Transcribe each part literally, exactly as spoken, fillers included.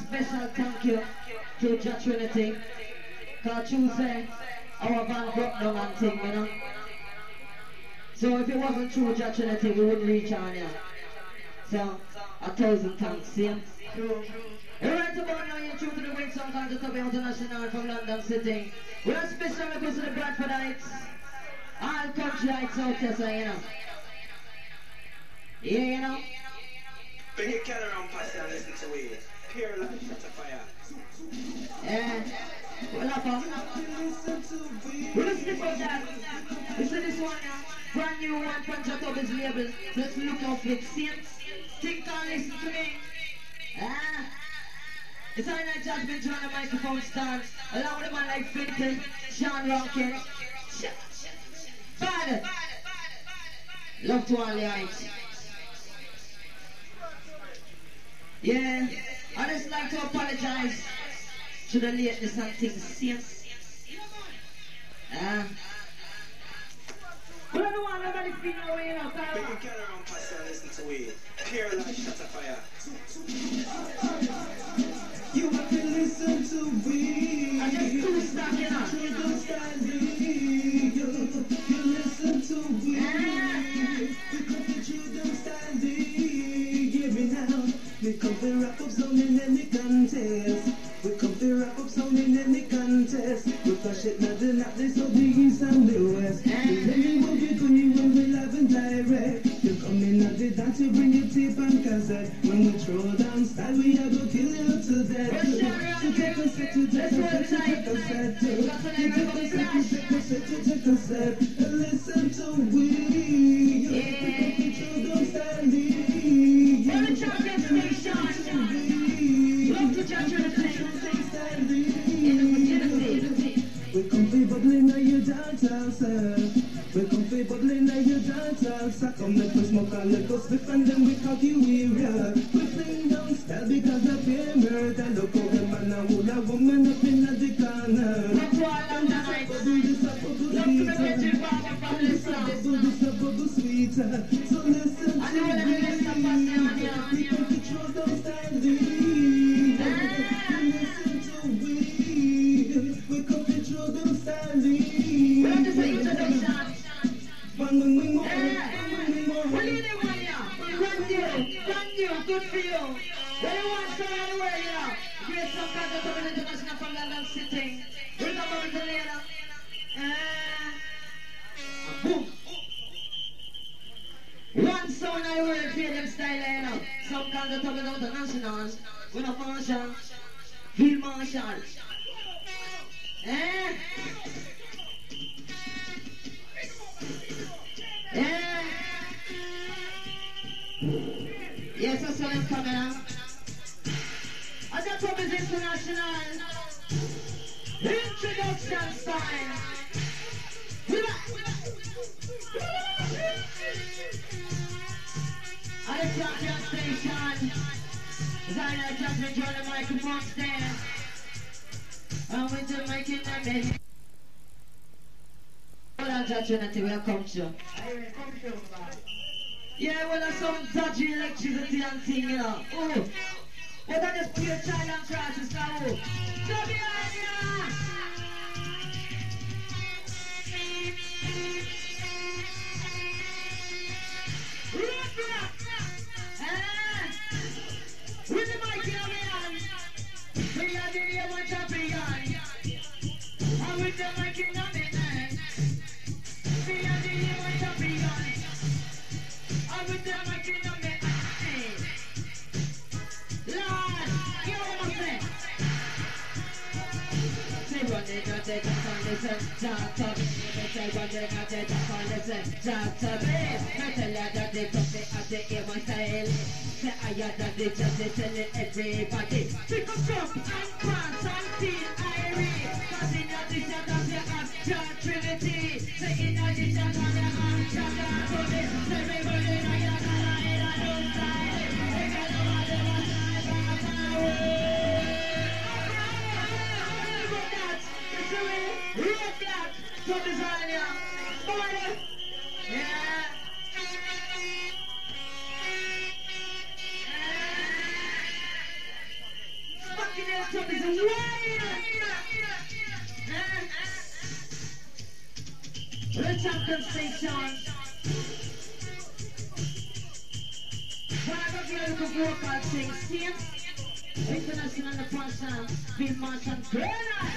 special thank you to Jah Trinity. Cause Tuesday, our van broke down and thing, you know. So if it wasn't true Jah Trinity, we wouldn't reach on here. So, a thousand thanks, see? Alright, about now you're true to the Wing Song Contest of International from London City. We have special request to the Bradfordites. All countryites out there, so you know. Yeah, you know. Bring your camera around past and listen to it. Pure life, shut a fire. Yeah. Well, up, huh? We're listening for that. Listen this one now. Brand new one from Jatoba's label. Let's look out for it. Same. Think and listen to me. Ah. It's all night Jasmine join the microphone stand. Along with a man like Finkel, Sean Rocket. Bad. Love to all the heights. Yeah. I just like to apologize to the lateness and things. See? Ah. But I don't want nobody feel no way now, Carl. Bring your camera around past and listen to it. Pure life, shut a fire. You have to listen to me. I just do stuff, you know. You don't stand me. You listen to me. Ah. Because you don't stand me. Hear me now. We come to wrap up sound in any contest. We come to wrap up sound in any contest. We flash it now the night, they so the east and the west. We tell you what you do when we live and direct. You come in at the dance, you bring your tape and cassette. When we throw down style, we are gonna kill you to death. So take a set, to take a set, to take a set. You take a set, you take a set, you take a set. Listen to we. You don't stand me. On the champion station. Love to Jah Trinity. In the vicinity. We come to bubbling now you dance sir. We come to bubbling now you dance sir. Come let us smoke and let us spit and then we cock you area. We fling down style because of fear murder. Look how the man and wool a woman up in the corner. Love to all of the nights. Love to the Reggie Barber from the South. Do this a bubble sweeter. So listen I know what I'm going to stop on the audio. we come to show don't stand me. Listen to we. We come to show don't stand me. We're just an introduction. Bang, bang, bang, Yeah. bang, bang, What do bang. you do, man? Yeah. Brand new. Brand new. Good for you. What do you want to say anywhere, you know? Great Song Contest of International from London City. We're going to later. And boom. One sound I will feel them style, you know. Some Contest of International. With a Marshall. Field Marshall. Eh? Yeah. Yes, I saw him coming out. I got up his international introduction style. At the champion station, Zayna just been joining the microphone stand. I'm with the mic in the middle. Hold on, Jah Trinity, we'll come to. Yeah, well, there's some dodgy electricity and thing, you know. Oh, but I just pure child and crisis now. Oh, come here, yeah. With the mic in my hand, we are the real one champion. And with the mic in my hand, we are the real one champion. And with the mic in my hand, Lord, you know what I'm saying? Say one day, not take a fun, listen, talk up. Say one day, not take a fun, listen, talk up. I tell you that they took me at the aim and style. Say I had that they just telling everybody. Pick up jump and cross and feel irate. Cause in addition to the have Jah Trinity. Say in addition to the have Jah Trinity. Say everybody know you're gonna hit a new style. They got no other one side from power. Look at that. You see me? Red black. From designer. Boy. Yeah. top is wild. The champion station. Why don't you look for vocal thing? See? International passion, Bill Marshall, Grenade.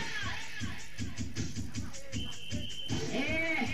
Yeah.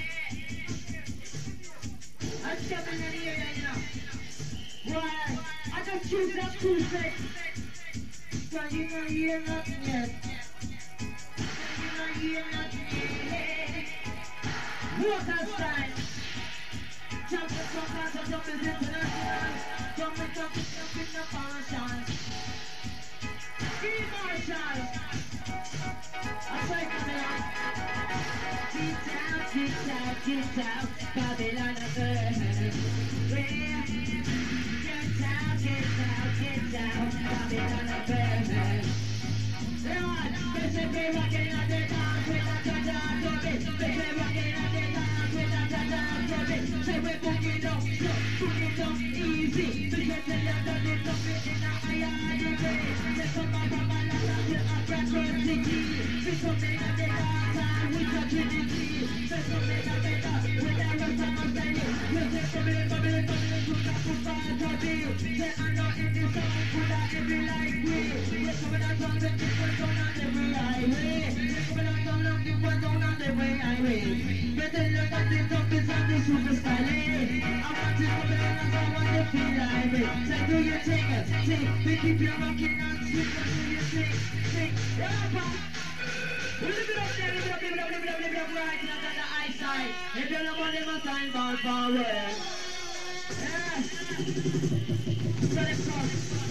I'm coming in here, you know. Why? I just choose that Tuesday. So you know you're nothing yet. You know you're nothing yet. Vocal style. Champion song, jump is international. Jump and jump and jump in the passion. Bill Marshall. I say come along. Get out, get out, get out. Babylon of earth. Yeah. Get out, get out, get out. Babylon of earth. Lord, they say we're rocking at the dance with a ta-ta to it. They say rocking at the dance with a ta-ta to it. Say we're booking up, so put it up easy. Because they have done it up in a higher way. They come up from a lot of the upper city. They come in at the dance with a trinity. They come in at the dance with a rest of my style. You say come in, come in, come in, to the football to be. Say I know in this song, could I every like we. We're coming out from the different down on every highway. We're coming out down on different down on every highway. Better look at the top is on the super style. I want to come in and I want to feel like it. Say do your thing, sing. We keep you rocking and sing. Do your thing, sing. Yeah, live it up there, live it up, live it up, live it up, live it up right now on the eyesight. If you're not money, must sign ball forward. Yeah. So let's go.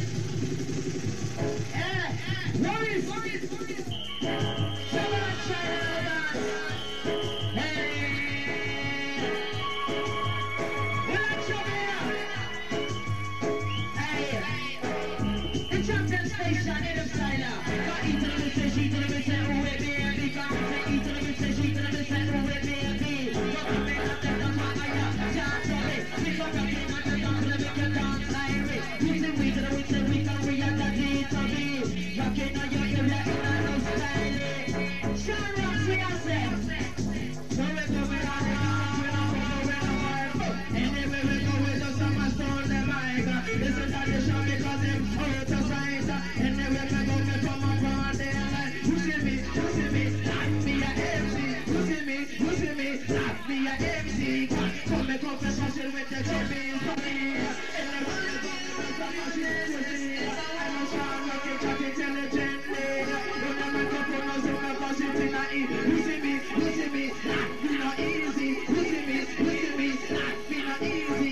Yeah. Worries, worries, worries. Come on, China. Hey. What's up here? Hey. The champion station in the China. Got eat to the say, she to the say, who will be a big guy? Say eat to the say, she to the say, who will be a big. Got to make up the dance, I got chance of it. Pick up your king and the dance, let me get dance like it. We say we to the we say we can we are the beat of it. Rocking on your area in a no style. Sean Ross, we are set. So we go with our arms, with our heart, with our heart. Anyway we go with us, I'm a stone the mic. This is not the show because it's hurt us right. Anyway we go, we come up on the line. You see me, you see me, not me a M C. You see me, you see me, not me a M C. Come and come and special with the champions for me. Anyway we go, we come up on the line. I'm a Sean Rock, chat intelligently. You never go for no zone of positivity. You see me, you see me, not be not easy. You see me, you see me, not be not easy.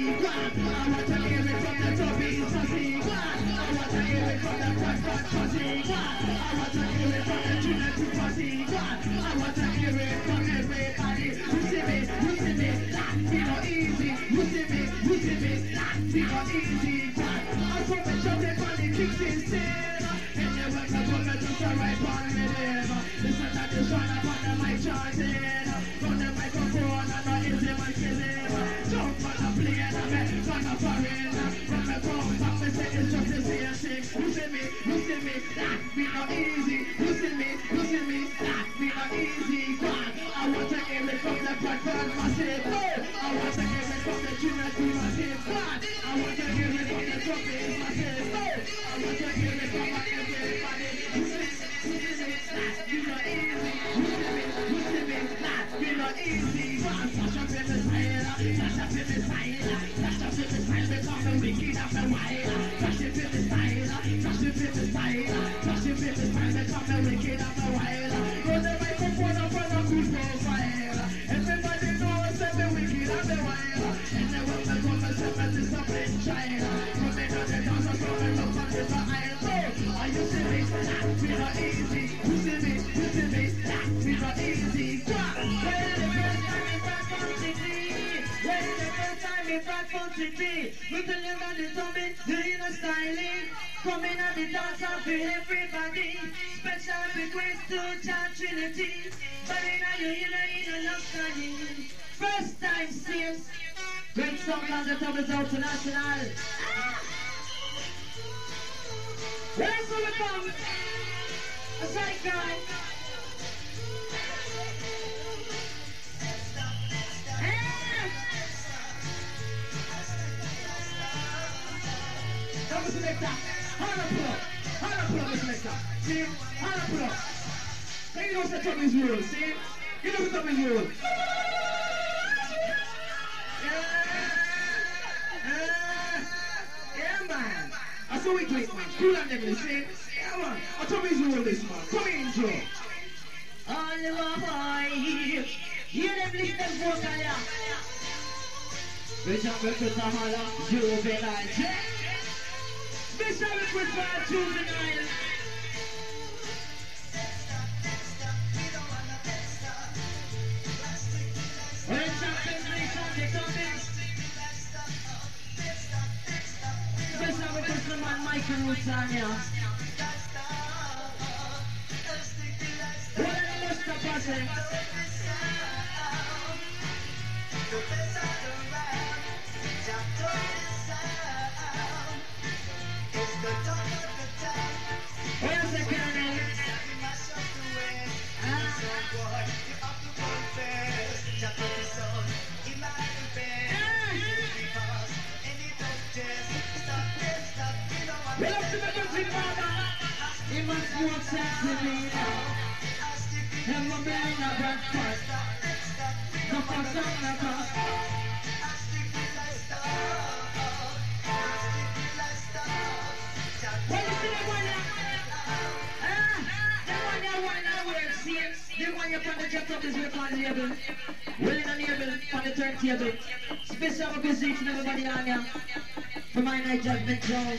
I want to hear it from the top, it's a see. I want to hear it from the front, front, fuzzy. I want to hear it from the trinity, fuzzy. I want to hear it from everybody. You see me, you see me, not be not easy. You see me, you see me, not be not easy. I saw me jumping on the kicks instead. And then when I come to just right on me them. Listen to the sound upon the mic chanting. From the microphone and the easy man killing. Jump on the plane and me from the foreign. When me come back me say it's just the same thing. You see me, you see me, that be not easy. You see me, you see me, that be not easy. God, I want to hear it from the platform massive. I want to hear it from the trinity massive. God, I want to hear it from the trumpet massive. I want to hear it from everybody. You see me, you see me, that be not easy. You see me, you see me, that be not easy. God, touch up in the style, touch up in the style, touch up in the style, become the wicked of the wild. Touch up in the style, touch up in the style, touch up in the style, become the wicked of the wild. Go the microphone up on a good profile. Everybody knows that the wicked of the wild. And then when they come and say that it's a blind child, come in on the dance and come and look on the aisle. Oh, you see me, that be not easy. You see me, you see me, that be not easy. When the first time in Bradford City, when the first time in Bradford City, we tell you about the zombie, doing a styling. Coming at the dance and for everybody. Special request to John Trinity. But in a you, you know, you know, love studying. First time, serious. Great song on the top is international. Ah! Where's the come? A side guy. Come selector. Hold up, pull up. Hold up, pull up, selector. See? Hold up, pull up. Take it off the top of his rule, see? Get off the top of his rule. Yeah, man. That's how we do it, man. Cool and devil, see? Yeah, man. I'll top of his rule, this, man. Come in, Joe. Oliver boy. Hear them listen vocal, yeah. Bitch, I'm going to Sahara. Juvenile, yeah. Special request for Juvenile. When something breaks on the coming. Special request for man Michael Rutania. What are the most of passing? Where's the colonel? Well, up to the country, father. He must walk sex with me now. And we're being a bad part. The first song I got. Well, you see that one now? Ah, that one there, one now, where it's seen. The one you're on the jet up is with on the label. Well, in the label, on the turntable. Special requisition to everybody on here. For my night judgment zone.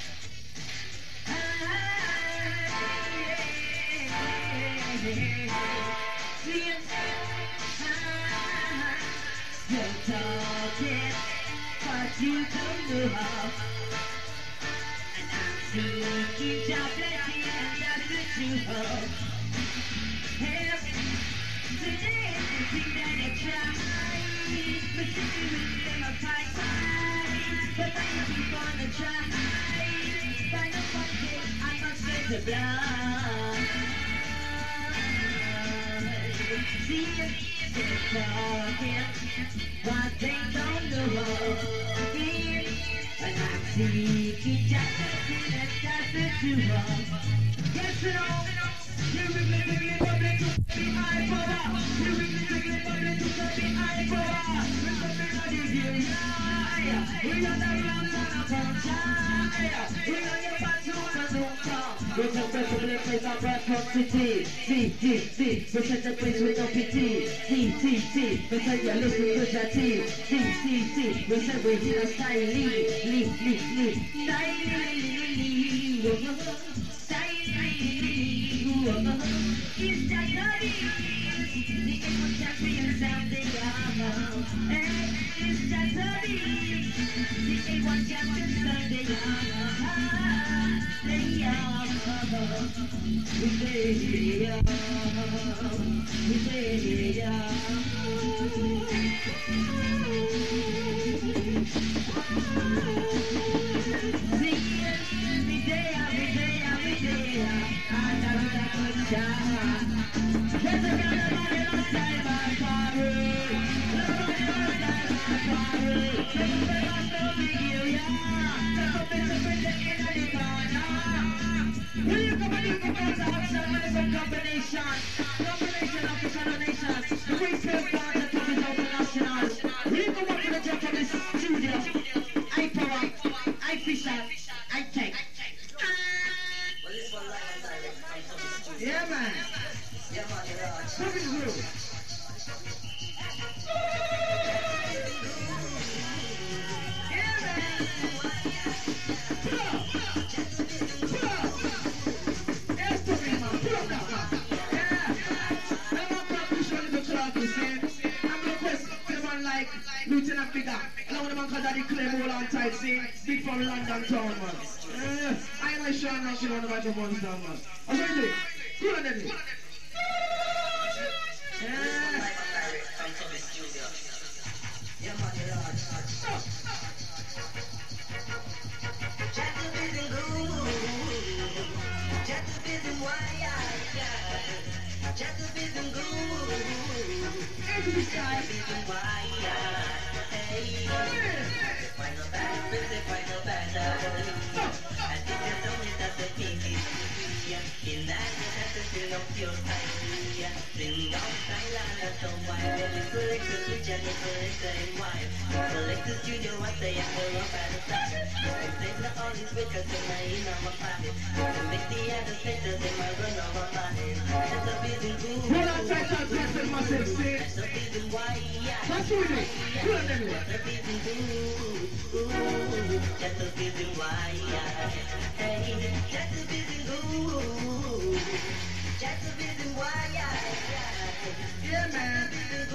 You're talking, but you don't know how. And I'm seeking job plenty, and that's the truth of. Yes, today everything that I try, but today with them I fight, but I keep on the try. By the Monday, I must get the blood. See it, they're talking, but they don't know what it is. And I'm seeking just a thing that that's the truth of. Yes, you know, you wiggly wiggly bubbly to the high power. You wiggly wiggly bubbly to the high power. We're something on the hill, yeah. We're on the round on a bonfire. We're on your back to the car. We're just a place place of Bradford City. See, see, see. We're such a place with no pity. See, see, see. We say you listen to the tea. See, see, see. We say we're here style. Lee, Lee, Lee, Lee. Style, Lee, Lee, Lee. It's just a beat, the Equal Champion sounding out. It's just a beat, the Equal Champion sounding out. They are, we say are, we say are. See, every day, every day, every day, I know that was shine. There's a girl about it on side by fire. Nobody on side by fire. Everybody on the big area. There's a bit of it in the corner. Will you come and you come out outside with some combination? Combination of the Shadow Nation. The Great Spirit Band that comes out international. Will you come up to the top of this studio? I power, I fisher, I take. Yeah, man. Yeah, man, you're right. Look at this room. Yeah, man. Pull up. Pull up. Yeah, stop it, man. Pull up that, man. Yeah. I'm not practicing in the club, you see. I'm requesting the man like Lieutenant Figure. I want the man called Daddy Claymore on tight, see. Big from London town, man. Yeah. I ain't like Sean now, she want the microphones down, man. That's what you do. Cool on them. Yeah. Yeah, man, you're right. Jack the busy wire. freestyle. Final battle, the final battle. I think it's only that the king is in that has a feel of your idea. Sing on silent at the white. Select the switch and the select the white. Select the studio, I say I'm full of battle stars. I say the all is because of my inner my pocket. And make the other sectors in my run of my body. That's a busy good. Hold on, tight, tight, tight, tight, myself, see? That's a busy why. That's what it is. Good anyway. That's a busy good. That's a busy why. Hey, that's a busy good. That's a busy why. Yeah, man.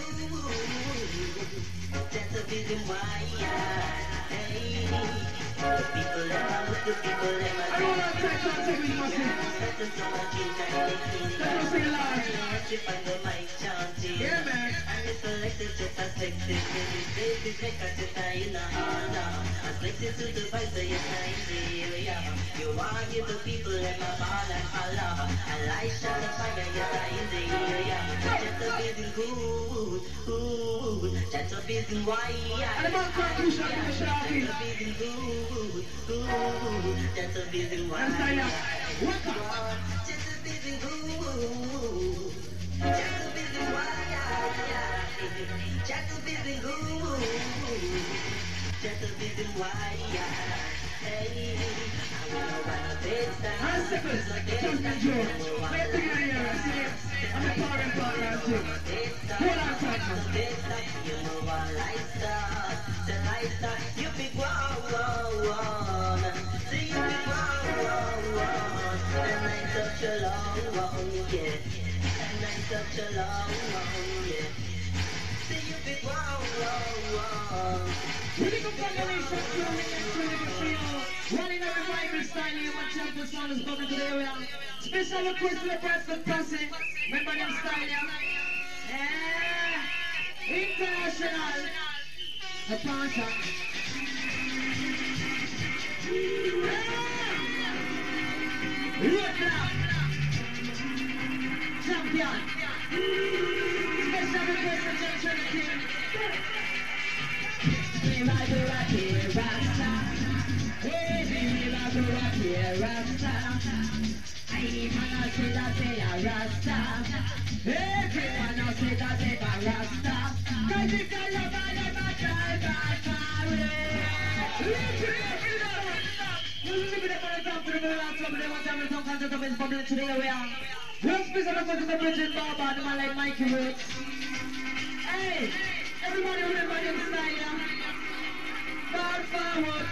That's a busy why. Hey, the people that I'm with, the people that I'm I don't want to take time to take myself. that's so much in time. That's what I'm live. You find the mic chanting. Yeah, man. And it's selected just as sexy. This is because it's not in the honor. I'm selected to the vice of your Nigeria. You want give the people in my ball and holla. I like shot the fire, you're in the area. Just a busy good, good. Just a busy why. And the man can't do shot in the shot. Just a busy good, good. Just a busy why. And style up. What's up? Just a busy good. Just a busy why. Just a busy good. Just a busy why. Hey, I wanna run a big style. And seconds. Just enjoy. Let's take it here. See it? I'm a power and power and two. Hold on, tight, man. You know I like stuff. The lifestyle. You be wow, wow, wow. See you be wow, wow, wow. And I'm such a long, long, yeah. And I'm such a long, long, yeah. See you be wow, wow, wow. Really good combination, pure remix, really good feel. Running a revival style here, my champion sound is coming to the area. Special request to the Preston Posse. Remember them style here? Yeah. International. The Pasha. Yeah. Look now. Champion. Special request to John Trinity. We rock the rock here, Rasta. Hey, we rock the rock here, Rasta. I wanna say that they are Rasta. Everyone else say that they are Rasta. Cause if you love I love I try back far away. Lift it up, lift it up. You live it up on the top of the world. Somebody wants to have a song concept of his public today. We are. Let's be some of the Bridget Barber and the man like Mikey Roots. Hey, everybody remember them style, yeah? Far forward.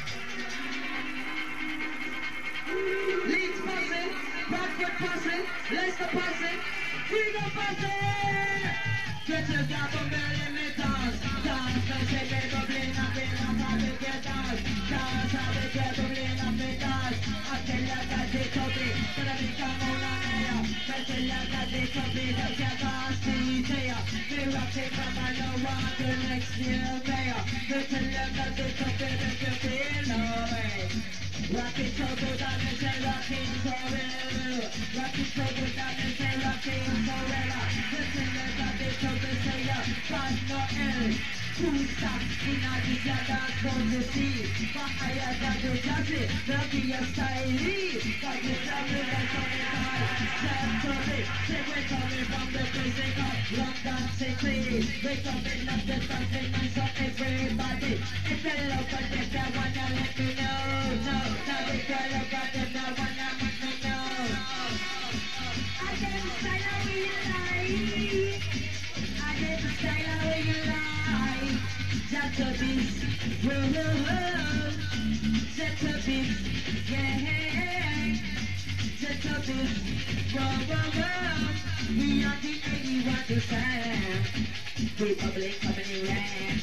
Leeds passing, Bradford passing, Leicester passing, Freedom passing. Get your gap on belly meters. Dance and shake it, bubbling up in a public get dance. Dance and we get bubbling up in dance. I tell you that they copy, but I think I'm on a mayor. I tell you that they copy, that you can't see there. They rock it from I know what the next year mayor. They tell you that they copy, that you feel no way. Rock it so good that they say rocking forever. Rock it so good that they say rocking forever. They tell you that they copy, say yeah, but no else. Two stocks in a disc dance for the sea. But I have got the classic, they'll be a style. But the travel that's coming hard. Step to me, say we're coming from the prison of London City. We're coming up the something nice for everybody. If you love us, if you wanna let me know, no. Now if you love us, if you wanna let me know. I get the style of you like. I get the style of you like. That's a beast, whoa, whoa, whoa. That's a beast, yeah. That's a beast, whoa, whoa, whoa. We are the eighty-one percent Republic coming around.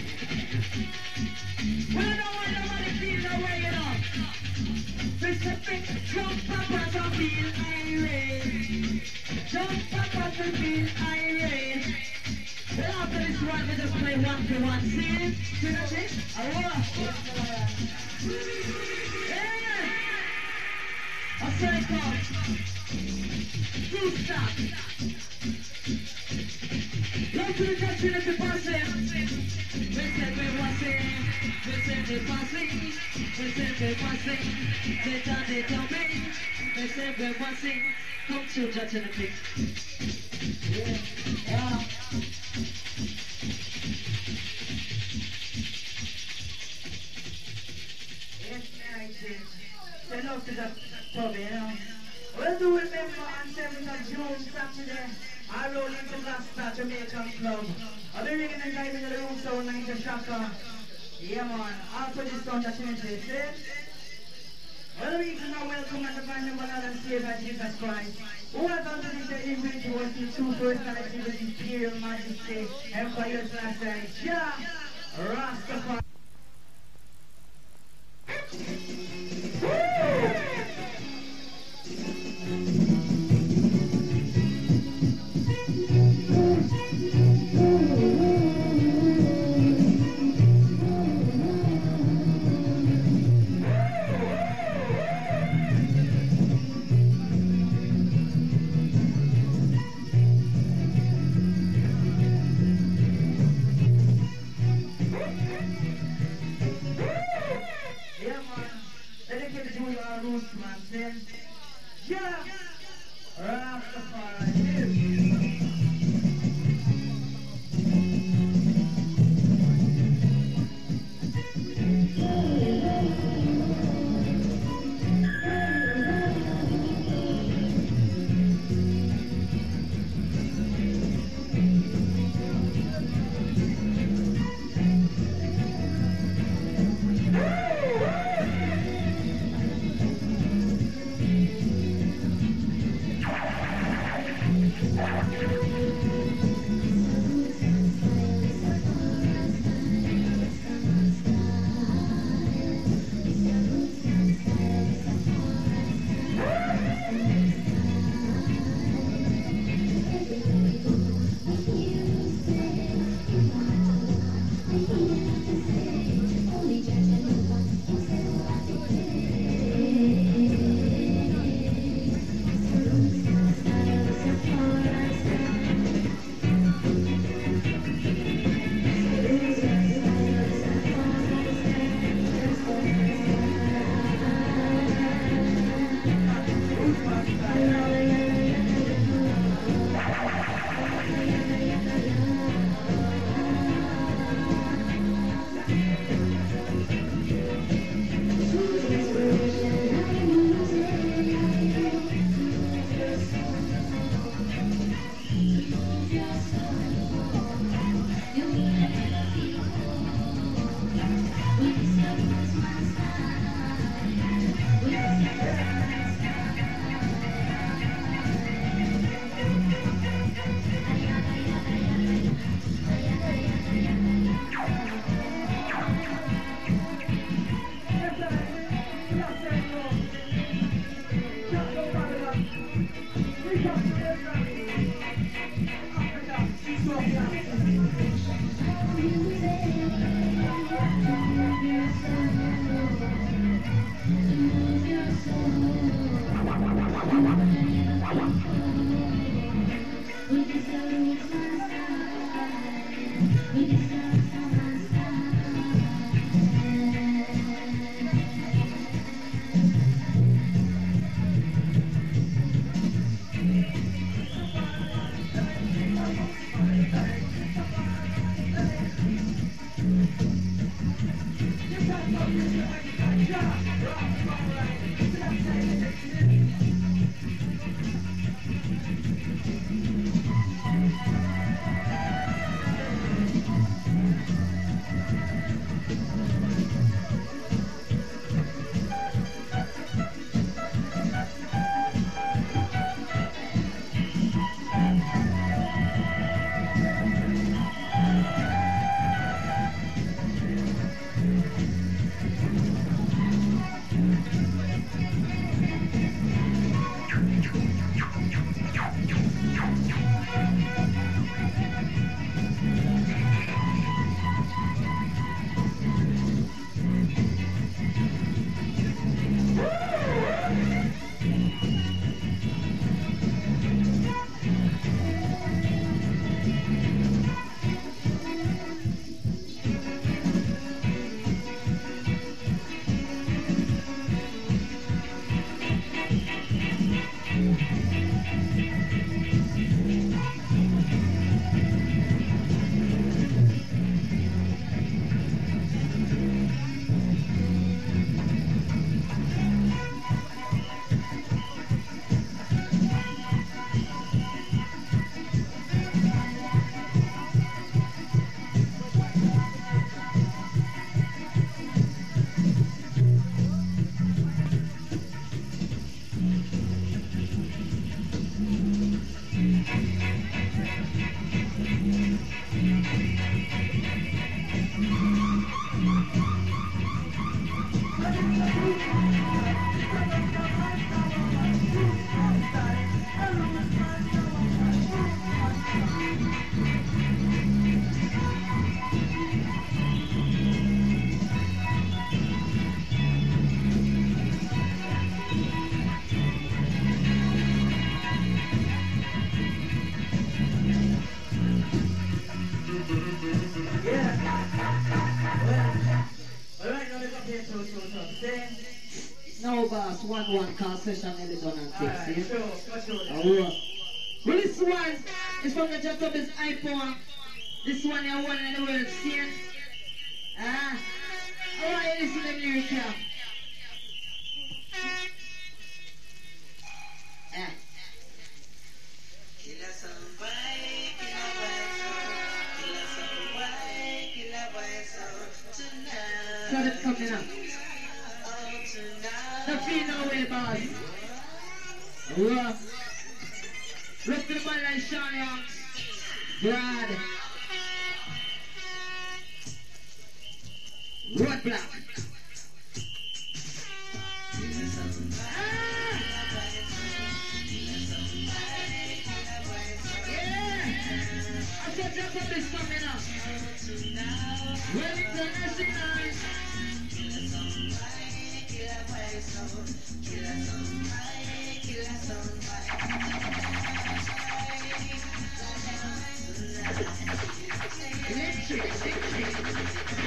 Well, I know why nobody feels that way, you know. Pacific, jump up and feel irate. Jump up and feel irate. Well, after this one, we just play one to one. See it? See that shit? Oh, yeah! I say come. Two stop. Let's to the country of the passing. We said we're passing. We said we're passing. We said we're passing. They done they tell me. They said we're passing. Come to judge in the pig. Yeah. Yeah. Yes, I did. Send out to the pub, you know. Well, do remember on seventh of June, Saturday, I roll into Gloucester, Jamaican Club. I'll be ringing and diving in the room, so nine to Shaka. Yeah, man. After this song, that's in the see? Well, we can now welcome and find the Lord and Savior Jesus Christ. Welcome to this individual, the true personality with imperial majesty, Empire's last day. Yeah, Rastafari. Yeah, Rastafari. go boss, one one call session nearly done and Alright, things, sure, for sure. yeah? Alright. Well, this one is from the Jacob's iPhone. This one is one in the world, see? Ah, I want you to listen to the lyric here. Ah. So that's coming up. The feel no way, boss. Rough. Rough to the body like Sean Young. Brad. Road block. Ah! Yeah! I said Jacob is coming up. Well, international. Electric, electric.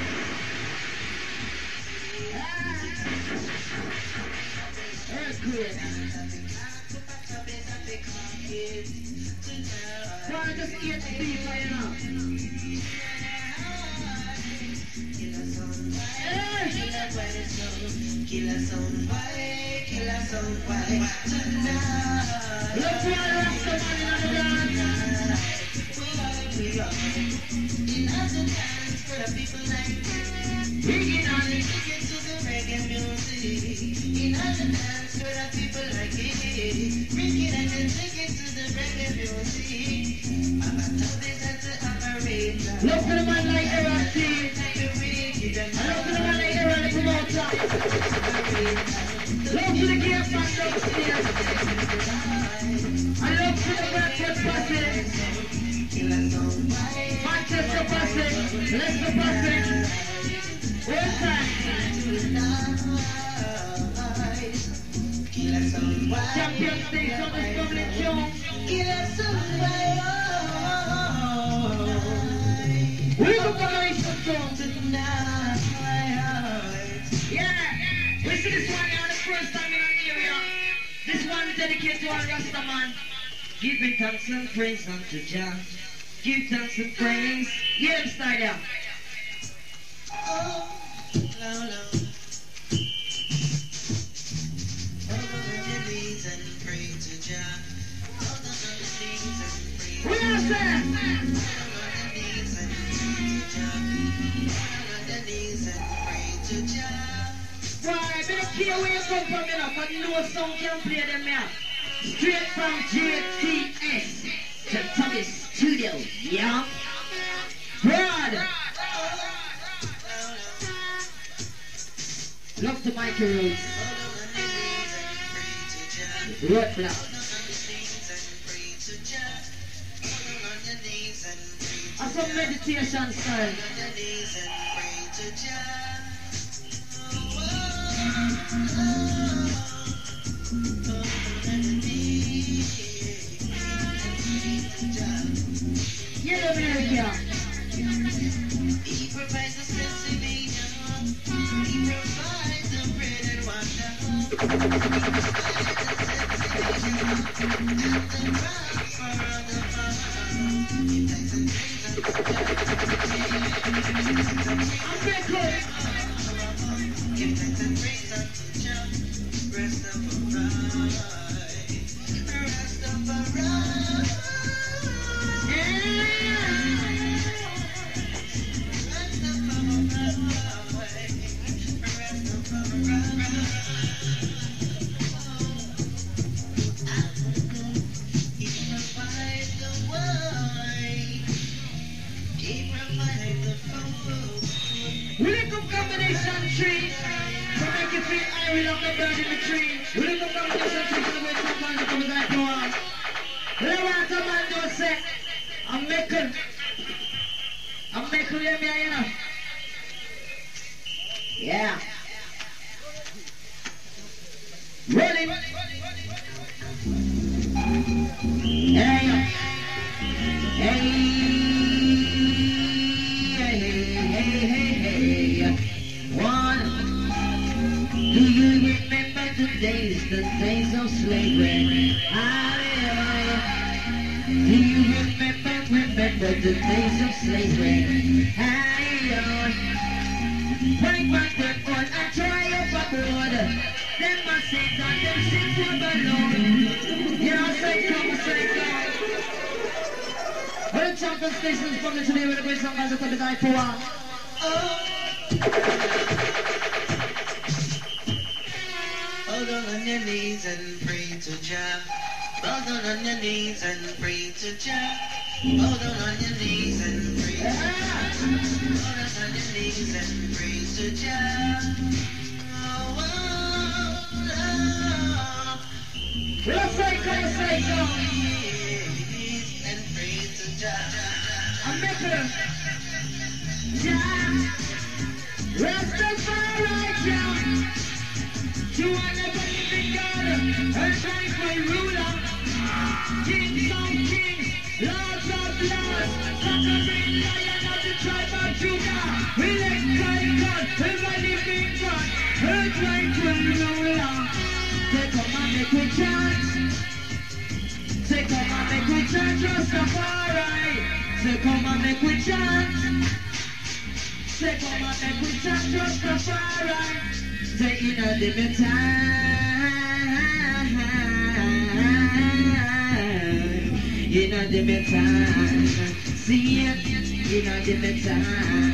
Ah! Earthquake. So I just eat people, you know. Killer some boy, killer some boy tonight. Look who I lost the money on the dance. We rock in other dance for the people like me. Bringing on it. Take it to the reggae music. In other dance for the people like me. Bring it and then take it to the reggae music. I'm a top is at the operator. Look to the man like Eric T. I look to the man like Eric the promoter. Look to the gear man downstairs. I look to the Bradford passage. Manchester passage. Leicester passage. One time. Champion Station is coming strong. We go combination strong tonight. Yeah, we see this one here the first time in our area. This one is dedicated to our Rasta man. Giving thanks and praise unto Jah. Give thanks and praise. Yeah, start there. Oh, no, no. Hold on your knees and pray to Jah. Hold on your knees and pray. We are there. Hold on your knees and pray to Jah. Hold on your knees and pray to Jah. Boy, I don't care where you come from, you know, but no song can play them here. Straight from J T S to Tommy Studio, yeah? Broad! Love to Mikey Rhodes. Road block. And some meditation style. Yeah, America. He provides the sensation. He provides the bread and water. He provides the sensation and the transfer of the power. He takes and I'm very good. give thanks and praise unto Jah. Rastafari, Rastafari. We look up combination tree. To make you feel I will have the bird in the tree. We look up combination tree to the way some man comes like no one. Let what a man do say. I'm making. I'm making you me, you know. Yeah. Rolling. Hey. Hey. Hey, hey, hey, hey. One. Do you remember the the days of slavery. Hallelujah. Do you remember, remember the days of slavery? Hallelujah. Bring back the old and try up abroad. Them must sit down, them sins were alone. Yeah, say come, say come. Well, the champion stations from the today with the great song as a top of the poor. Hold on your knees and pray to Jah. Hold on on your knees and pray to Jah. Hold on your knees and pray to Jah. Hold on your knees and pray to Jah. Oh, oh, oh. Let's say, come say, come. And pray to Jah. I'm making Jah. Rastafari, Jah. You are never living God, and thankful ruler. Kings of kings, lords of lords, conquering lion of the tribe of Judah. Elect by God, ever living God, and thankful ruler. Say come and make we chant. Say come and make we chant Rastafari. Say come and make we chant. Say come and make we chant Rastafari. Say in a limit time, in a limit time, see it in a limit time.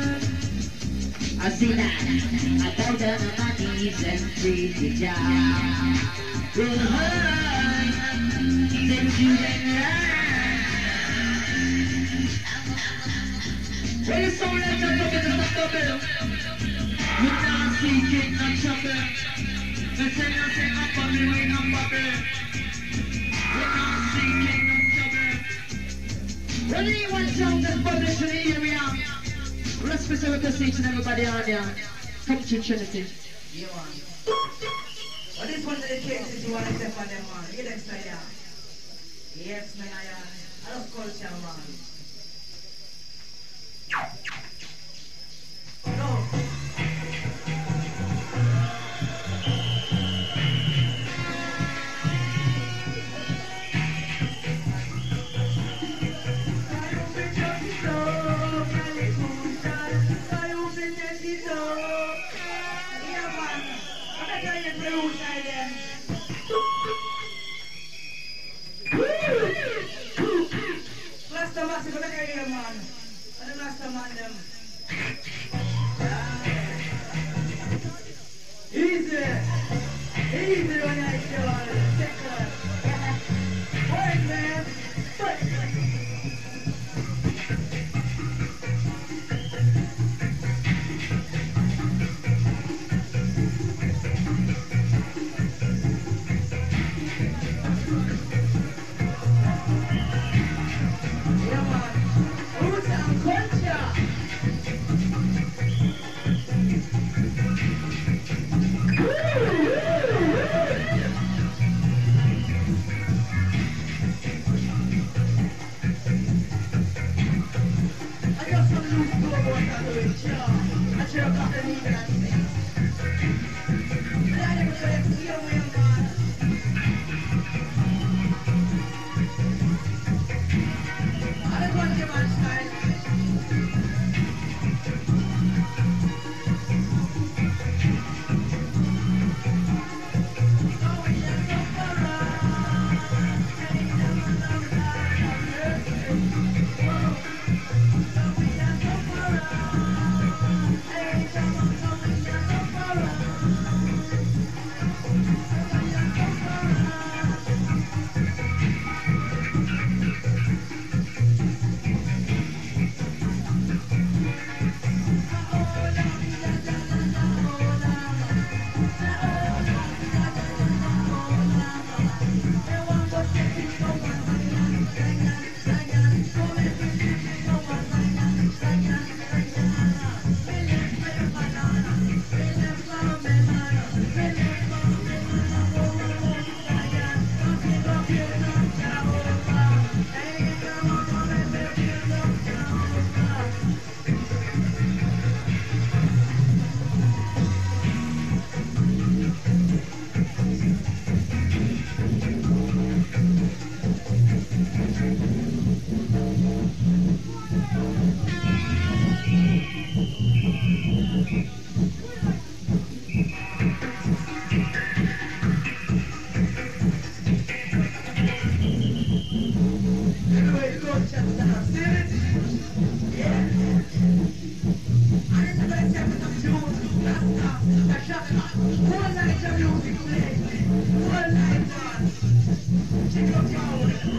I see that I bow down on my knees and pray to Jah. Oh, then you can rise. When the soul left up, look at the top of we not seeking no trouble. We say nothing up on me, we not bubble. We not seeking no trouble. When anyone sound that's published in the area, let's be so we can see each and everybody on there. Come to Trinity. Yeah, man. Well, this one dedicated to one except for them, man. You next time, yeah. Yes, man, I am. I love culture, man. No. Rasta massive, look at here, man. And the Rasta man, them. Easy. Easy when I kill on it. Take it. Wait, man. Wait. Hey, come on, come on.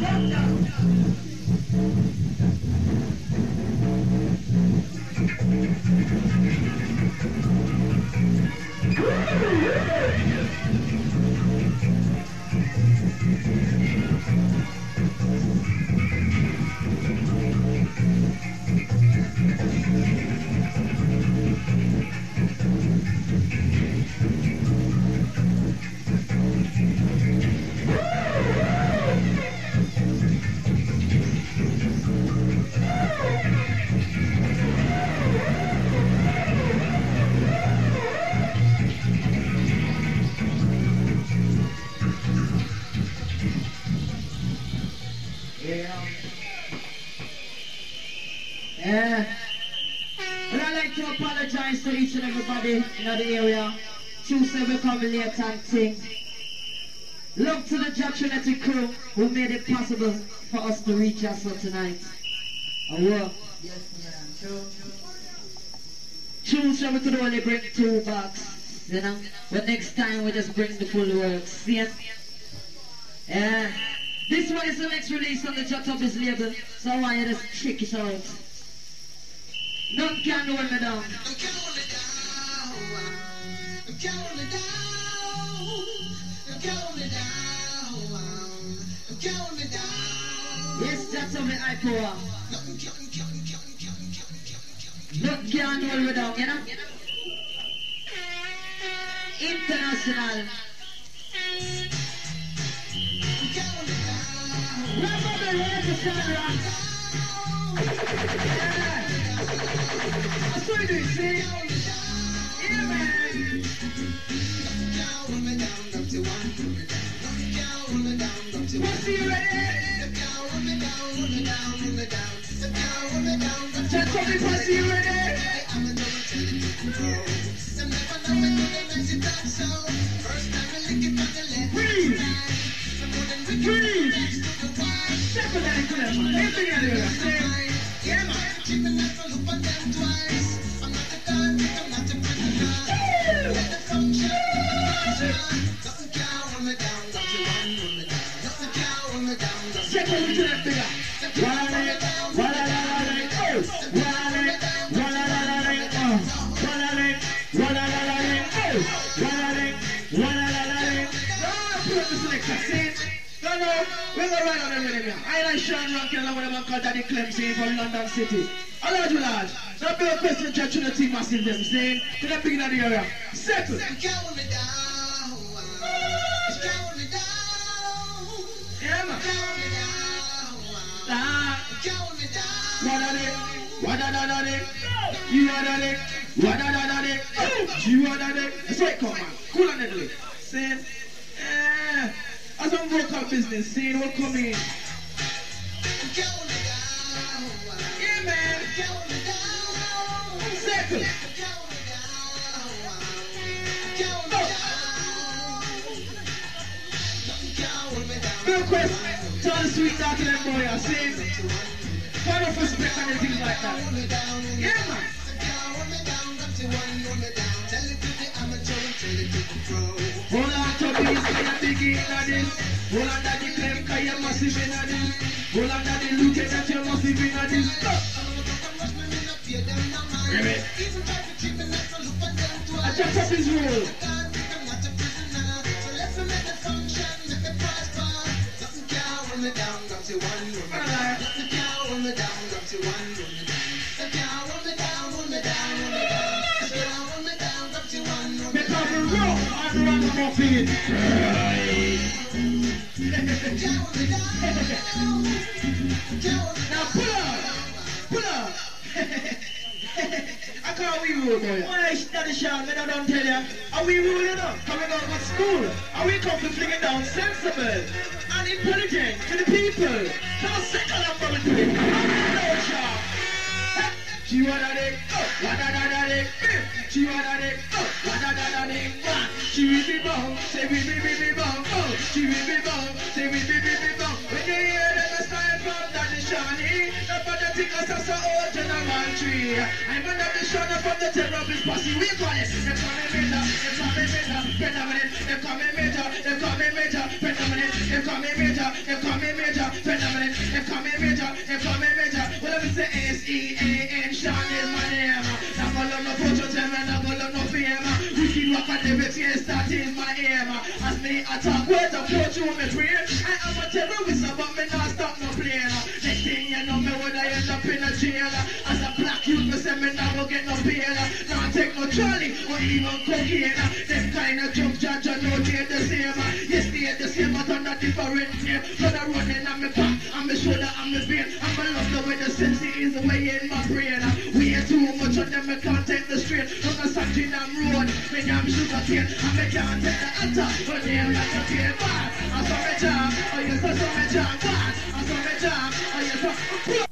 Yeah. Yeah. But I'd like to apologize to each and everybody in the area. Tuesday we come late and thing. Love to the Jah Trinity crew who made it possible for us to reach us for tonight. And work. Yes, man. True. Tuesday we could only bring two bucks, you know. But next time we just bring the full works. See it? Yeah. This one is the next release on the Jah Tubby's label, so I want you to check it out. None can hold me down. Yes, that's how me I power. None can hold me down, you know? International. Remember the rest of Sandra. Yeah. That's what you do, see? Yeah, man. Pussy, you ready? Just tell me, Pussy, you ready? Breathe. Breathe. Step on that clip. Everything I do. Yeah, man. Step over to that figure. Wallet, wallet, wallet, oh. Wallet, wallet, wallet, oh. Wallet, wallet, wallet, oh. Wallet, wallet, wallet. No, put up the selection, see? No, no, we're gonna ride on them with him here. I like Sean Rankin along with a man called Danny Clemson from London City. A large, large. Not be a question to Trinity massive them, see? To the beginning of the area. Settle. Yeah, man. Ah. What are they? What are they? You are they? What are they? You are they? That's right, come on. Cool on it, see? Yeah. As some vocal business, seeing what come in. Yeah, man. Second. Real question. Tell the sweet talk to them boy, I see. Kind of respect and things like that. Yeah, man. Hold on to this, I am big in this. Hold on to the claim, cause you're massive in this. Hold on to the look that you're massive in this. Really? I just up his rule. Because the rock and run off it. Now pull up, pull up. I can't we rule, boy. Why is that the shout? I don't tell you. Are we ruling you know? Coming out of school? Are we come to fling it down sensible and intelligent to the people? Now second up from it to him. No shout. She wanna dig, wanna da da dig, she wanna dig, wanna da da dig, she will be bong, say we be be be bong, oh, she will be bong, say we be be be bong. When you hear them style from Daddy Shani, not for the tickers of so old gentleman tree. I'm under the shadow from the terrorist posse. We call it, they call me major, they call me major, phenomenon, they call me major, they call me major, phenomenon, they call me major, they call me major, phenomenon. lyrics here start in my ear. As me attack words and flow through my brain. I am a terrorist, but me not stop no playing. Next thing you know, me would I end up in a jail. As a black youth, me say me now will get no bail. Now take no trolley or even cocaine. Them kind of junk judge, I know they're the same. Yes, they're the same, but on a different name. But I'm running on my back, on my shoulder, on my vein. I'm a love the way the sense is way in my brain. We ain't too much of them, I can't take the straight. From the Sanjin I'm road, me damn sugar cane. And me can't take the attack, but they're like a tail bad. I saw me jam, oh yes, I saw me jam bad. I saw me jam, oh yes, I